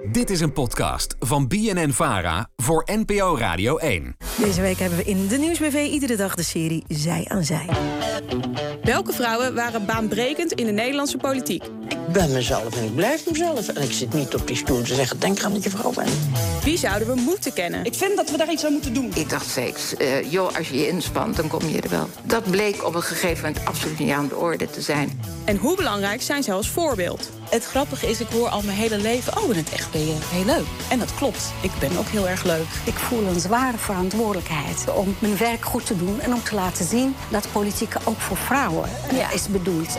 Dit is een podcast van BNN-VARA voor NPO Radio 1. Deze week hebben we in de Nieuwsbv iedere dag de serie Zij aan Zij. Welke vrouwen waren baanbrekend in de Nederlandse politiek? Ik ben mezelf en ik blijf mezelf. En ik zit niet op die stoel te zeggen, denk aan dat je vrouw bent. Wie zouden we moeten kennen? Ik vind dat we daar iets aan moeten doen. Ik dacht steeds, als je je inspant, dan kom je er wel. Dat bleek op een gegeven moment absoluut niet aan de orde te zijn. En hoe belangrijk zijn zij als voorbeeld? Het grappige is, ik hoor al mijn hele leven, in het echt ben je heel leuk. En dat klopt, ik ben ook heel erg leuk. Ik voel een zware verantwoordelijkheid om mijn werk goed te doen en om te laten zien dat politiek ook voor vrouwen is bedoeld.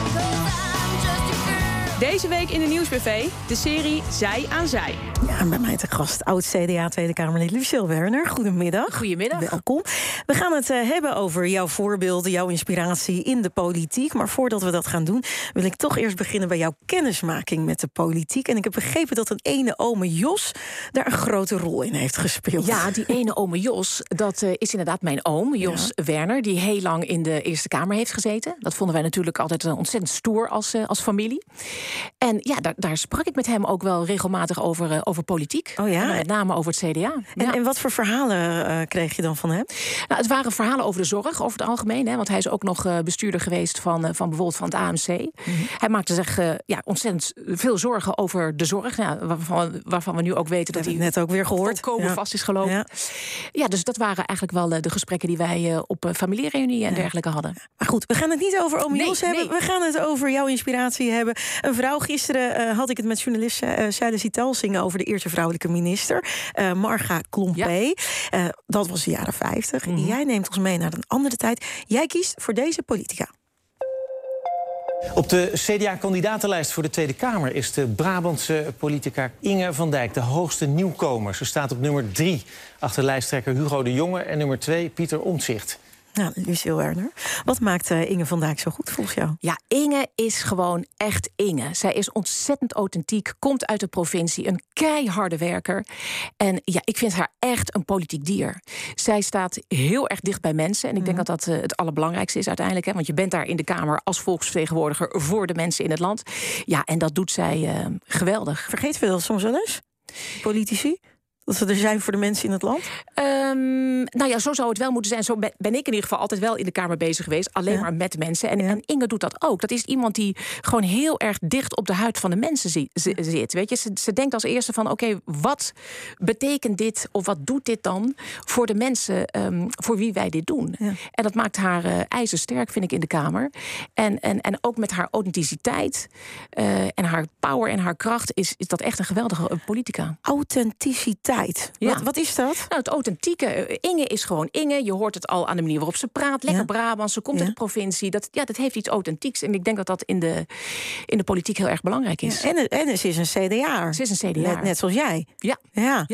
Deze week in de Nieuwsbv, de serie Zij aan Zij. Ja, en bij mij te gast oud-CDA Tweede Kamerlid Lucille Werner. Goedemiddag. Goedemiddag. Welkom. We gaan het hebben over jouw voorbeelden, jouw inspiratie in de politiek. Maar voordat we dat gaan doen, wil ik toch eerst beginnen bij jouw kennismaking met de politiek. En ik heb begrepen dat een ene ome Jos daar een grote rol in heeft gespeeld. Ja, die ene ome Jos, dat is inderdaad mijn oom, Jos Werner, die heel lang in de Eerste Kamer heeft gezeten. Dat vonden wij natuurlijk altijd ontzettend stoer als familie. En ja, daar sprak ik met hem ook wel regelmatig over politiek. Oh ja? En met name over het CDA. En wat voor verhalen kreeg je dan van hem? Nou, het waren verhalen over de zorg, over het algemeen. Want hij is ook nog bestuurder geweest van bijvoorbeeld van het AMC. Mm-hmm. Hij maakte zich ontzettend veel zorgen over de zorg. Waarvan we nu ook weten dat hij net ook weer gehoord vast is gelopen. Ja, dus dat waren eigenlijk wel de gesprekken die wij op familiereunie en dergelijke hadden. Maar goed, we gaan het niet over oom Jos hebben. We gaan het over jouw inspiratie hebben. Een vrouw, gisteren had ik het met journalist Zeile Zitalsing over de eerste vrouwelijke minister, Marga Klompé. Ja. Dat was de jaren 50. Mm-hmm. Jij neemt ons mee naar een andere tijd. Jij kiest voor deze politica. Op de CDA-kandidatenlijst voor de Tweede Kamer is de Brabantse politica Inge van Dijk de hoogste nieuwkomer. Ze staat op nummer 3 achter lijsttrekker Hugo de Jonge en nummer 2 Pieter Omtzigt. Nou, Lucille Werner, wat maakt Inge van Dijk zo goed volgens jou? Ja, Inge is gewoon echt Inge. Zij is ontzettend authentiek, komt uit de provincie, een keiharde werker. En ja, ik vind haar echt een politiek dier. Zij staat heel erg dicht bij mensen. En ik denk dat dat het allerbelangrijkste is uiteindelijk. Want je bent daar in de Kamer als volksvertegenwoordiger voor de mensen in het land. Ja, en dat doet zij geweldig. Vergeet we dat soms wel eens? Politici? Dat ze er zijn voor de mensen in het land? Nou ja, zo zou het wel moeten zijn. Zo ben ik in ieder geval altijd wel in de Kamer bezig geweest. Alleen maar met mensen. En Inge doet dat ook. Dat is iemand die gewoon heel erg dicht op de huid van de mensen zit. Weet je? Ze denkt als eerste van oké, wat betekent dit of wat doet dit dan voor de mensen voor wie wij dit doen? Ja. En dat maakt haar ijzersterk, vind ik, in de Kamer. En ook met haar authenticiteit en haar power en haar kracht is dat echt een geweldige politica. Authenticiteit. Ja. Wat is dat? Nou, het authentieke. Inge is gewoon Inge. Je hoort het al aan de manier waarop ze praat. Lekker Brabant, ze komt uit de provincie. Dat heeft iets authentieks. En ik denk dat dat in de politiek heel erg belangrijk is. Ja, en ze is een CDA. Ze is een CDA. Net zoals jij. Ja.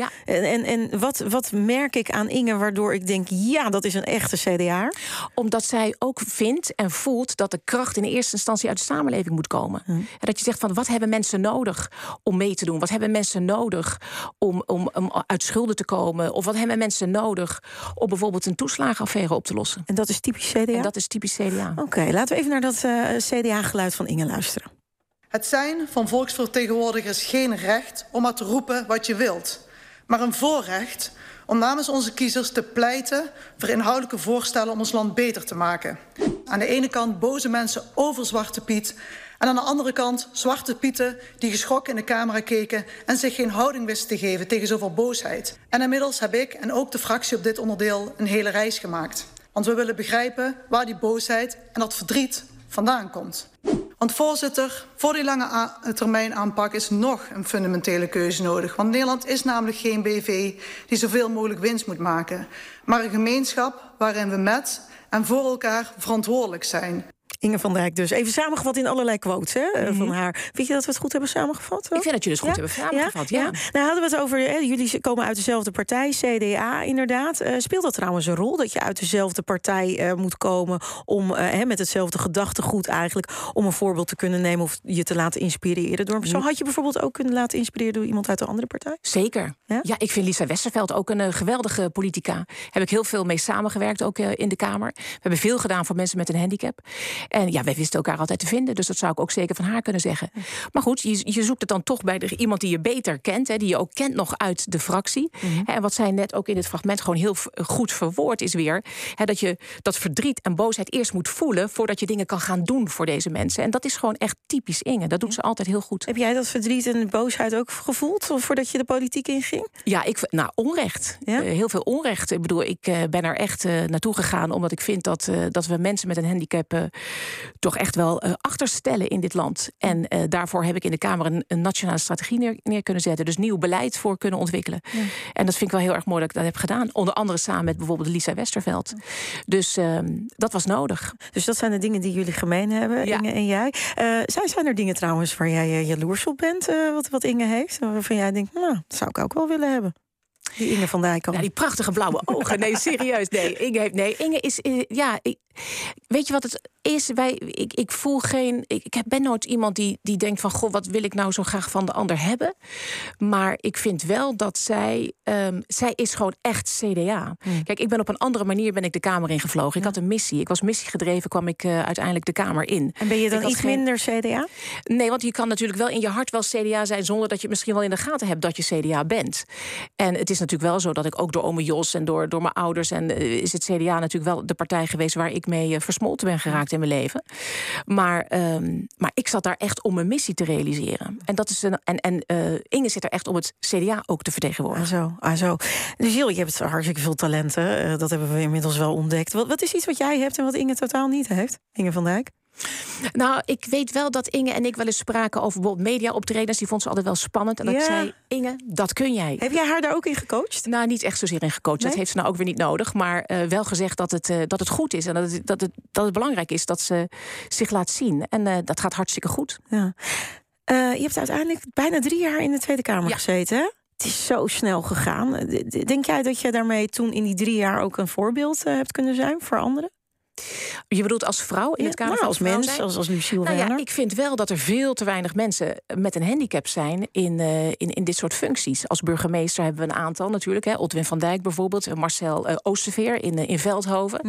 En wat merk ik aan Inge waardoor ik denk, ja, dat is een echte CDA? Omdat zij ook vindt en voelt dat de kracht in eerste instantie uit de samenleving moet komen. En dat je zegt van, wat hebben mensen nodig om mee te doen? Wat hebben mensen nodig om uit schulden te komen? Of wat hebben mensen nodig om bijvoorbeeld een toeslagenaffaire op te lossen? En dat is typisch CDA? En dat is typisch CDA. Oké, laten we even naar dat CDA-geluid van Inge luisteren. Het zijn van volksvertegenwoordigers is geen recht om maar te roepen wat je wilt, maar een voorrecht om namens onze kiezers te pleiten voor inhoudelijke voorstellen om ons land beter te maken. Aan de ene kant boze mensen over Zwarte Piet en aan de andere kant Zwarte Pieten die geschrokken in de camera keken en zich geen houding wisten te geven tegen zoveel boosheid. En inmiddels heb ik en ook de fractie op dit onderdeel een hele reis gemaakt. Want we willen begrijpen waar die boosheid en dat verdriet vandaan komt. Want voorzitter, voor die lange termijn aanpak is nog een fundamentele keuze nodig. Want Nederland is namelijk geen BV die zoveel mogelijk winst moet maken, maar een gemeenschap waarin we met en voor elkaar verantwoordelijk zijn. Inge van Dijk dus. Even samengevat in allerlei quotes van haar. Vind je dat we het goed hebben samengevat? Ik vind dat jullie het goed hebben samengevat, ja. Nou hadden we het over, jullie komen uit dezelfde partij, CDA inderdaad. Speelt dat trouwens een rol, dat je uit dezelfde partij moet komen om met hetzelfde gedachtegoed eigenlijk, om een voorbeeld te kunnen nemen of je te laten inspireren door? Zo had je bijvoorbeeld ook kunnen laten inspireren door iemand uit een andere partij? Zeker. Ja, ik vind Lisa Westerveld ook een geweldige politica. Heb ik heel veel mee samengewerkt, ook in de Kamer. We hebben veel gedaan voor mensen met een handicap. En ja, wij wisten elkaar altijd te vinden. Dus dat zou ik ook zeker van haar kunnen zeggen. Maar goed, je zoekt het dan toch bij iemand die je beter kent. Hè, die je ook kent nog uit de fractie. En wat zij net ook in dit fragment gewoon heel goed verwoord is weer. Hè, dat je dat verdriet en boosheid eerst moet voelen voordat je dingen kan gaan doen voor deze mensen. En dat is gewoon echt typisch Inge. Dat doet ze altijd heel goed. Heb jij dat verdriet en boosheid ook gevoeld voordat je de politiek inging? Ja, onrecht. Ja? Heel veel onrecht. Ik bedoel, ik ben er echt naartoe gegaan omdat ik vind dat we mensen met een handicap toch echt wel achterstellen in dit land. En daarvoor heb ik in de Kamer een nationale strategie neer kunnen zetten. Dus nieuw beleid voor kunnen ontwikkelen. Ja. En dat vind ik wel heel erg mooi dat ik dat heb gedaan. Onder andere samen met bijvoorbeeld Lisa Westerveld. Dus dat was nodig. Dus dat zijn de dingen die jullie gemeen hebben, Inge en jij. Zijn er dingen trouwens waar jij jaloers op bent, wat Inge heeft? Waarvan jij denkt, nou, dat zou ik ook wel willen hebben. Die Inge van Dijk. Ja, die prachtige blauwe ogen. Nee, serieus. Inge is... weet je wat het is? Ik voel geen... Ik ben nooit iemand die denkt van... goh, wat wil ik nou zo graag van de ander hebben? Maar ik vind wel dat zij is gewoon echt CDA. Kijk, ik ben op een andere manier de Kamer ingevlogen. Ik had een missie. Ik was missiegedreven, kwam ik uiteindelijk de Kamer in. En ben je dan iets minder CDA? Nee, want je kan natuurlijk wel in je hart wel CDA zijn... zonder dat je misschien wel in de gaten hebt dat je CDA bent. En het is natuurlijk wel zo dat ik ook door ome Jos en door mijn ouders... en is het CDA natuurlijk wel de partij geweest... waar ik mee versmolten ben geraakt in mijn leven. Maar ik zat daar echt om mijn missie te realiseren. En dat is Inge zit er echt om het CDA ook te vertegenwoordigen. Zo. Dus Jill, je hebt hartstikke veel talenten. Dat hebben we inmiddels wel ontdekt. Wat is iets wat jij hebt en wat Inge totaal niet heeft? Inge van Dijk? Nou, ik weet wel dat Inge en ik wel eens spraken over bijvoorbeeld mediaoptredens. Die vond ze altijd wel spannend. En dat ik zei, Inge, dat kun jij. Heb jij haar daar ook in gecoacht? Nou, niet echt zozeer in gecoacht. Nee? Dat heeft ze nou ook weer niet nodig. Maar wel gezegd dat het goed is. En dat het belangrijk is dat ze zich laat zien. En dat gaat hartstikke goed. Ja. Je hebt uiteindelijk bijna 3 jaar in de Tweede Kamer gezeten, hè? Het is zo snel gegaan. Denk jij dat je daarmee toen in die 3 jaar ook een voorbeeld hebt kunnen zijn voor anderen? Je bedoelt als vrouw in het Kamer van als mens, als Luciel Werner? Ja, ik vind wel dat er veel te weinig mensen met een handicap zijn in dit soort functies. Als burgemeester hebben we een aantal natuurlijk. Hè. Otwin van Dijk bijvoorbeeld, Marcel Oosterveer in Veldhoven.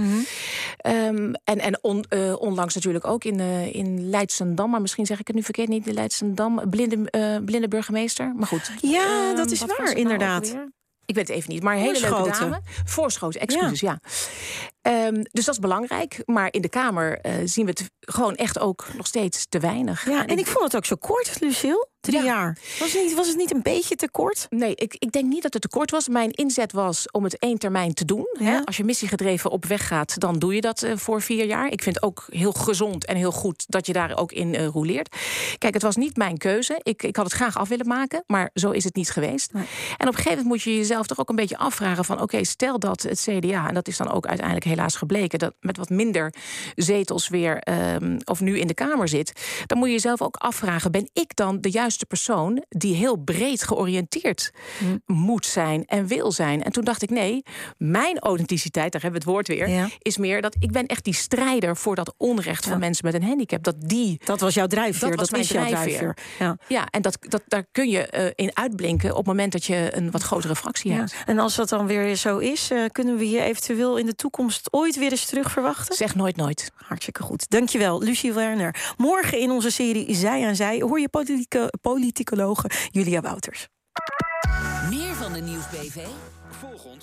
Onlangs natuurlijk ook in Leidschendam, maar misschien zeg ik het nu verkeerd niet, in Leidschendam, blinde burgemeester. Maar goed. Ja, dat is waar, inderdaad. Ik weet het even niet, maar een hele leuke dame. Voorschoten, excuses, ja. Dus dat is belangrijk. Maar in de Kamer zien we het gewoon echt ook nog steeds te weinig. Ja, en ik vond het ook zo kort, Luciel. 3 jaar. Was het niet een beetje te kort? Nee, ik denk niet dat het te kort was. Mijn inzet was om het 1 termijn te doen. Ja. Hè? Als je missiegedreven op weg gaat, dan doe je dat voor 4 jaar. Ik vind het ook heel gezond en heel goed dat je daar ook in rouleert. Kijk, het was niet mijn keuze. Ik had het graag af willen maken, maar zo is het niet geweest. Nee. En op een gegeven moment moet je jezelf toch ook een beetje afvragen van oké, stel dat het CDA, en dat is dan ook uiteindelijk helaas gebleken, dat met wat minder zetels weer of nu in de Kamer zit, dan moet je jezelf ook afvragen, ben ik dan de juiste persoon die heel breed georiënteerd moet zijn en wil zijn? En toen dacht ik, nee, mijn authenticiteit, daar hebben we het woord weer, is meer dat ik ben echt die strijder voor dat onrecht van mensen met een handicap. Dat was jouw drijfveer. Dat was mijn drijfveer. Ja, en daar kun je in uitblinken op het moment dat je een wat grotere fractie hebt. En als dat dan weer zo is, kunnen we je eventueel in de toekomst ooit weer eens terug verwachten? Zeg nooit nooit. Hartstikke goed. Dankjewel, Luciel Werner. Morgen in onze serie Zij aan Zij hoor je politicologe Julia Wouters. Meer van de Nieuwsbv? Volg ons